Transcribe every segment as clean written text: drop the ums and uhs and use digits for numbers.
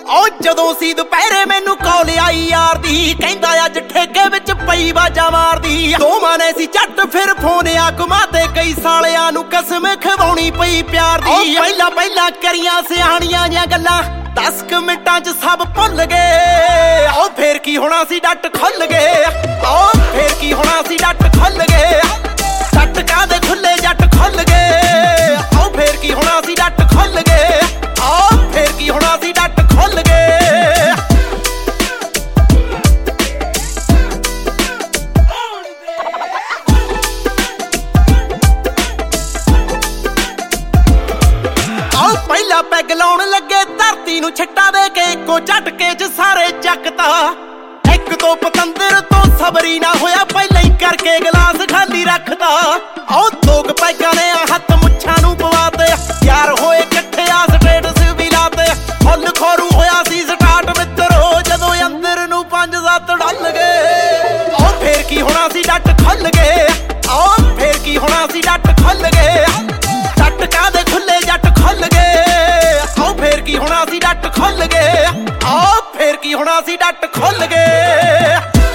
ਉਹ ਜਦੋਂ ਸੀ ਦੁਪਹਿਰੇ ਮੈਨੂੰ ਕਾਲ ਆਈ ਯਾਰ ਦੀ, ਕਹਿੰਦਾ ਅੱਜ ਠੇਕੇ ਵਿੱਚ ਪਈ ਬਾਜਾ ਮਾਰਦੀ। ਦੋਵਾਂ ਨੇ ਸੀ ਝੱਟ ਫਿਰ ਫੋਨ ਆ ਘੁਮਾਤੇ, ਕਈ ਸਾਲਿਆਂ ਨੂੰ ਕਸਮ ਖਵਾਉਣੀ ਪਈ ਪਿਆਰ ਦੀ। ਪਹਿਲਾਂ ਪਹਿਲਾਂ ਕਰੀਆਂ ਸਿਆਣੀਆਂ ਜਾਂ ਗੱਲਾਂ 10 ਕੁ ਮਿੰਟਾਂ 'ਚ ਸਭ ਭੁੱਲ ਗਏ। ਉਹ ਫੇਰ ਕੀ ਹੋਣਾ ਸੀ ਡੱਟ ਖੁੱਲ ਗਏ। ਉਹ ਫੇਰ ਕੀ ਹੋਣਾ ਸੀ ਡੱਟ ਖੁੱਲ ਗਏ। ਡੱਟ ਕਾਹਦੇ ਖੁੱਲੇ ਜੱਟ ਖੁੱਲ ਗਏ। ਉਹ ਫੇਰ ਕੀ ਹੋਣਾ ਸੀ ਡੱਟ ਖੁੱਲ ਗਏ। ਉਹ ਫੇਰ ਕੀ ਹੋਣਾ ਸੀ ਡੱਟ ਖੁੱਲ ਗਏ। ਪਹਿਲਾਂ ਪੈਗ ਲਾਉਣ ਲੱਗੇ ਧਰਤੀ ਨੂੰ ਛਿੱਟਾ ਦੇ ਕੇ, ਇੱਕੋ ਝਟਕੇ 'ਚ ਸਾਰੇ ਚੱਕਤਾ। ਇੱਕ ਦੋ ਪਤੰਦਰ ਤੋਂ ਸਬਰੀ ਨਾ ਹੋਇਆ, ਪਹਿਲਾਂ ਹੀ ਕਰਕੇ ਗਲਾਸ ਖਾਲੀ ਰੱਖਤਾ। ਉਹ ਦੋ ਕੁ ਪੈਗਾਂ ਨੇ ਹੱਥ ਮੁੱਛਾਂ ਨੂੰ ਪਵਾਤੇ, ਯਾਰ ਹੋਏ ਇਕੱਠੇ ਆ ਸਟੇਟਸ ਵੀ ਲਾਤੇ। ਫੁੱਲ ਖੋਰੂ ਹੋਇਆ ਸੀ ਸਟਾਰਟ ਮਿੱਤਰੋ, ਜਦੋਂ ਅੰਦਰ ਨੂੰ 5-7 ਡੱਲ ਗਏ। ਉਹ ਫੇਰ ਕੀ ਹੋਣਾ ਸੀ ਡੱਟ ਖੁੱਲ ਗਏ। ਉਹ ਫੇਰ ਕੀ ਹੋਣਾ ਸੀ ਡੱਟ ਖੁੱਲ ਗਏ। ਡੱਟ ਕਾਹਦੇ ਖੁੱਲੇ ਜੱਟ ਖੁੱਲ ਗਏ। ਉਹ ਫੇਰ ਕੀ ਹੋਣਾ ਸੀ ਡੱਟ ਖੁੱਲ ਗਏ। ਉਹ ਫੇਰ ਕੀ ਹੋਣਾ ਸੀ ਡੱਟ ਖੁੱਲ ਗਏ।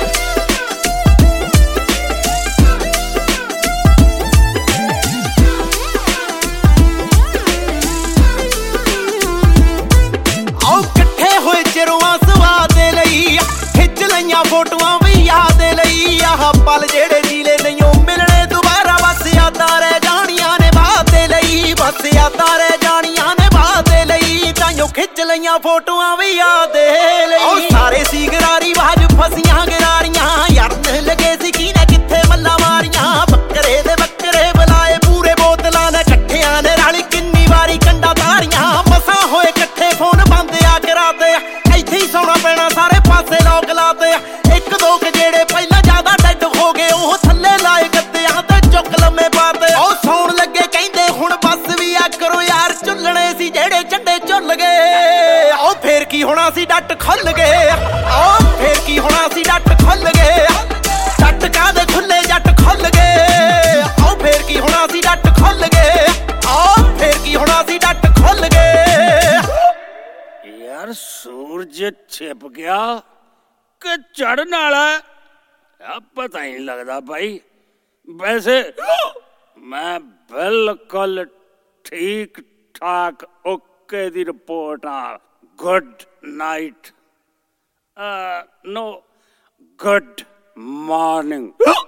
ਉਹ ਇਕੱਠੇ ਹੋਏ ਚਿਰਵਾਂ ਸਵਾਦ ਦੇ ਲਈ, ਖਿੱਚ ਲਈਆਂ ਫੋਟੋਆਂ ਵੀ ਯਾਦ ਦੇ ਲਈ। ਆਹ ਪਲ ਜਿਹੜੇ ਜੀਲੇ ਨਹੀਂ ਉਹ ਮਿਲਣੇ ਦੁਬਾਰਾ, ਬਸ ਯਾਦਾਂ ਰਹਿ ਜਾਣੀਆਂ ਨੇ ਬਾਤ ਦੇ ਲਈ। ਬਸ ਯਾਦਾਂ ਰਹਿ ਜਾਣੀਆਂ ਨੇ ਬਾਤ ਦੇ ਲਈ, ਤਾਈਓ ਖਿੱਚ ਲਈਆਂ ਫੋਟੋਆਂ ਵੀ ਯਾਦ ਦੇ ਲਈ। ਉਹ ਸਾਰੇ ਸੀ ਗਰਾਰੀ ਬਾਜ ਫਸੀਆਂ ਗਰਾਰੀਆਂ, ਯਾਰਨ ਲੱਗੇ ਸੀ ਕੀ ਨੇ ਕਿੱਥੇ ਮੱਲਾ ਮਾਰੀਆਂ। ਬੱਕਰੇ ਦੇ ਬੱਕਰੇ ਬੁਲਾਏ ਪੂਰੇ ਬੋਤਲਾਂ ਨੇ, ਇਕੱਠਿਆਂ ਨੇ ਰਲ ਕਿੰਨੀ ਵਾਰੀ ਕੰਡਾ ਤਾਰੀਆਂ। ਮਸਾਂ ਹੋਏ ਇਕੱਠੇ ਫੋਨ ਬੰਦ ਆ ਕਰਾਤੇ, ਇੱਥੇ ਹੀ ਸੌਣਾ ਪੈਣਾ ਸਾਰੇ ਪਾਸੇ ਲੋਕ ਲਾਤੇ। ਇੱਕ ਦੋ ਕੁ ਜਿਹੜੇ ਪਹਿਲਾਂ ਜ਼ਿਆਦਾ ਡੈਡ ਹੋ ਗਏ, ਉਹ ਥੱਲੇ ਲਾਏ ਗੱਦਿਆਂ ਤੇ ਚੁੱਕ ਲੰਮੇ ਪਾਤੇ। ਉਹ ਸੌਣ ਲੱਗੇ ਕਹਿੰਦੇ ਹੁਣ ਬਸ ਵੀ ਆ ਕਰੋ ਯਾਰ, ਝੁੱਲਣੇ ਸੀ ਜਿਹੜੇ ਝੰਡੇ ਝੁੱਲ ਗਏ। ਉਹ ਫੇਰ ਕੀ ਹੋਣਾ ਸੀ ਡੱਟ ਖੁੱਲ ਗਏ। ਉਹ ਫੇਰ ਕੀ ਹੋਣਾ ਸੀ ਡੱਟ ਖੁੱਲ ਗਏ। ਡੱਟ ਕਾਹਦੇ ਖੁੱਲੇ ਜੱਟ ਖੁੱਲ ਗਏ। ਉਹ ਫੇਰ ਕੀ ਹੋਣਾ ਸੀ ਡੱਟ ਖੁੱਲ ਗਏ। ਉਹ ਫੇਰ ਕੀ ਹੋਣਾ ਸੀ ਡੱਟ ਖੁੱਲ ਗਏ। ਯਾਰ ਸੂਰਜ ਛਿਪ ਗਿਆ ਕਿ ਚੜ੍ਹਨ ਵਾਲਾ, ਪਤਾ ਹੀ ਨਹੀਂ ਲੱਗਦਾ ਭਾਈ। ਵੈਸੇ ਮੈਂ ਬਿਲਕੁਲ ਠੀਕ ਠਾਕ ਓਕੇ ਦੀ ਰਿਪੋਰਟ ਆ। Good night, no good morning.